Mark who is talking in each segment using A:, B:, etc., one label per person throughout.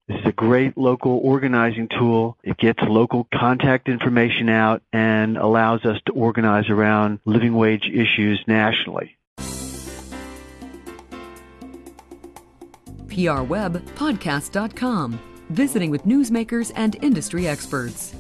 A: This is a great local organizing tool. It gets local contact information out and allows us to organize around living wage issues nationally.
B: PRWebPodcast.com, visiting with newsmakers and industry experts.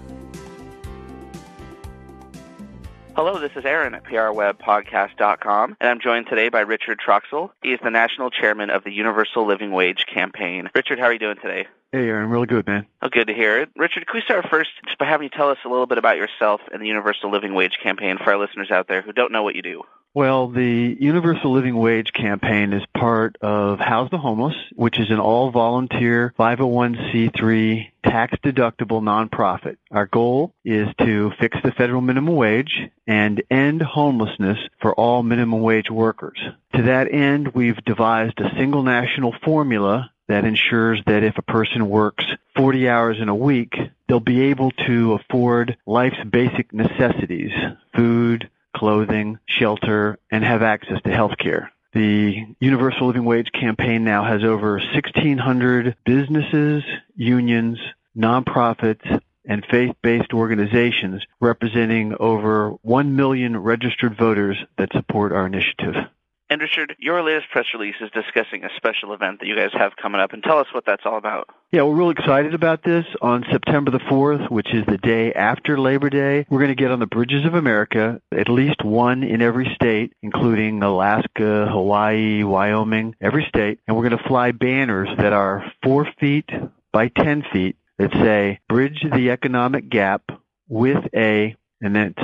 C: Hello, this is Aaron at PRWebPodcast.com, and I'm joined today by Richard Troxell. He is the National Chairman of the Universal Living Wage Campaign. Richard, how are you doing today?
A: Hey, Aaron, really good, man.
C: Oh, good to hear it. Richard, can we start first just by having you tell us a little bit about yourself and the Universal Living Wage Campaign for our listeners out there who don't know what you do?
A: Well, the Universal Living Wage Campaign is part of House the Homeless, which is an all-volunteer 501c3 tax-deductible nonprofit. Our goal is to fix the federal minimum wage and end homelessness for all minimum wage workers. To that end, we've devised a single national formula that ensures that if a person works 40 hours in a week, they'll be able to afford life's basic necessities, food, clothing, shelter, and have access to health care. The Universal Living Wage Campaign now has over 1,600 businesses, unions, nonprofits, and faith-based organizations representing over 1 million registered voters that support our initiative.
C: And Richard, your latest press release is discussing a special event that you guys have coming up, and tell us what that's all about.
A: Yeah, we're really excited about this. On September the 4th, which is the day after Labor Day, we're going to get on the bridges of America, at least one in every state, including Alaska, Hawaii, Wyoming, every state, and we're going to fly banners that are 4 feet by 10 feet that say, "Bridge the Economic Gap with a," and that's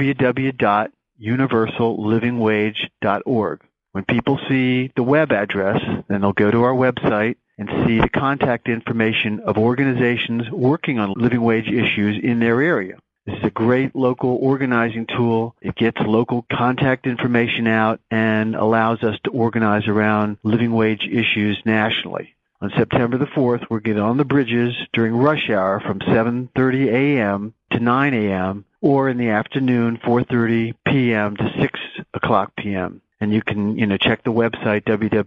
A: www.universallivingwage.org. When people see the web address, then they'll go to our website and see the contact information of organizations working on living wage issues in their area. This is a great local organizing tool. It gets local contact information out and allows us to organize around living wage issues nationally. On September the 4th, we're getting on the bridges during rush hour from 7:30 a.m. to 9 a.m. or in the afternoon, 4:30 p.m. to 6 o'clock p.m. And you can, check the website,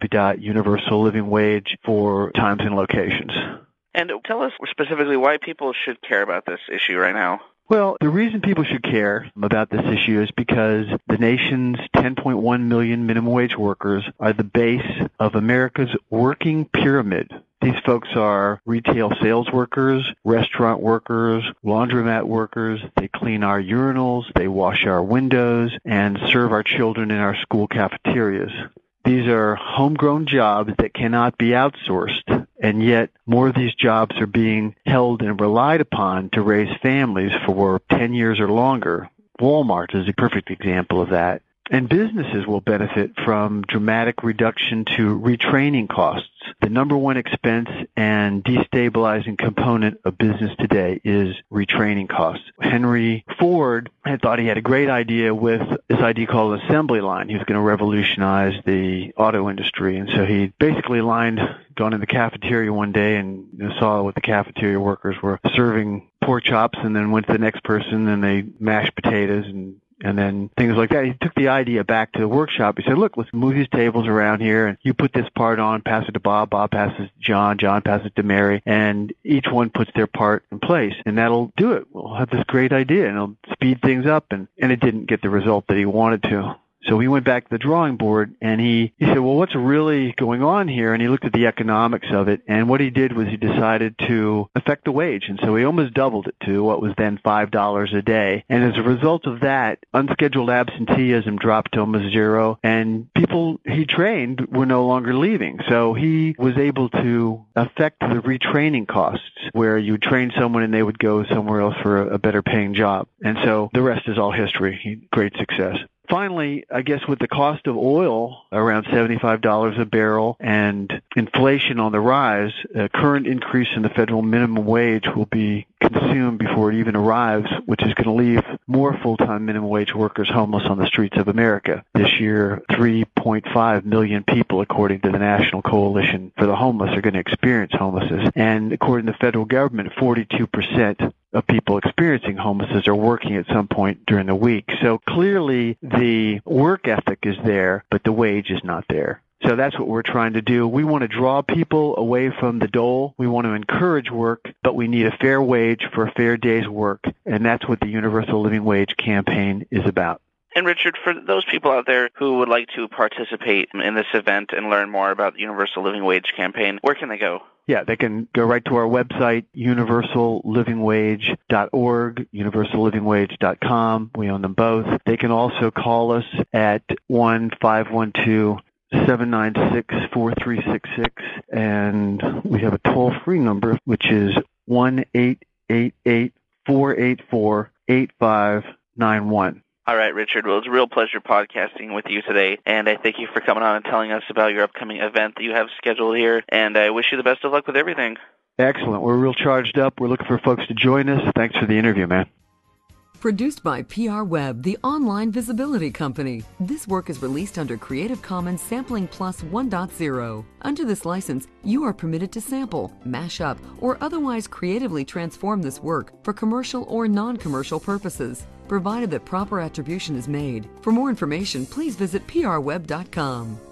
A: www.universallivingwage, for times and locations.
C: And tell us specifically why people should care about this issue right now.
A: Well, the reason people should care about this issue is because the nation's 10.1 million minimum wage workers are the base of America's working pyramid. These folks are retail sales workers, restaurant workers, laundromat workers. They clean our urinals, they wash our windows, and serve our children in our school cafeterias. These are homegrown jobs that cannot be outsourced, and yet more of these jobs are being held and relied upon to raise families for 10 years or longer. Walmart is a perfect example of that. And businesses will benefit from dramatic reduction to retraining costs. The number one expense and destabilizing component of business today is retraining costs. Henry Ford had thought he had a great idea with this idea called an assembly line. He was going to revolutionize the auto industry. And so he basically gone in the cafeteria one day and saw what the cafeteria workers were serving pork chops, and then went to the next person and they mashed potatoes and then things like that. He took the idea back to the workshop. He said, look, let's move these tables around here, and you put this part on, pass it to Bob, Bob passes to John, John passes it to Mary, and each one puts their part in place, and that'll do it. We'll have this great idea, and it'll speed things up, and it didn't get the result that he wanted to. So he went back to the drawing board, and he said, well, what's really going on here? And he looked at the economics of it, and what he did was he decided to affect the wage. And so he almost doubled it to what was then $5 a day. And as a result of that, unscheduled absenteeism dropped to almost zero, and people he trained were no longer leaving. So he was able to affect the retraining costs, where you would train someone and they would go somewhere else for a better paying job. And so the rest is all history. Great success. Finally, I guess with the cost of oil around $75 a barrel and inflation on the rise, a current increase in the federal minimum wage will be consumed before it even arrives, which is going to leave more full-time minimum wage workers homeless on the streets of America. This year, 3.5 million people, according to the National Coalition for the Homeless, are going to experience homelessness. And according to the federal government, 42% of people experiencing homelessness are working at some point during the week. So clearly the work ethic is there, but the wage is not there. So that's what we're trying to do. We want to draw people away from the dole. We want to encourage work, but we need a fair wage for a fair day's work, and that's what the Universal Living Wage campaign is about.
C: And Richard, for those people out there who would like to participate in this event and learn more about the Universal Living Wage campaign, where can they go?
A: Yeah, they can go right to our website, universallivingwage.org, universallivingwage.com. We own them both. They can also call us at 1-512-796-4366, and we have a toll-free number, which is 1-888-484-8591.
C: All right, Richard. Well, it's a real pleasure podcasting with you today, and I thank you for coming on and telling us about your upcoming event that you have scheduled here, and I wish you the best of luck with everything.
A: Excellent. We're real charged up. We're looking for folks to join us. Thanks for the interview, man.
B: Produced by PR Web, the online visibility company. This work is released under Creative Commons Sampling Plus 1.0. Under this license, you are permitted to sample, mash up, or otherwise creatively transform this work for commercial or non-commercial purposes, provided that proper attribution is made. For more information, please visit prweb.com.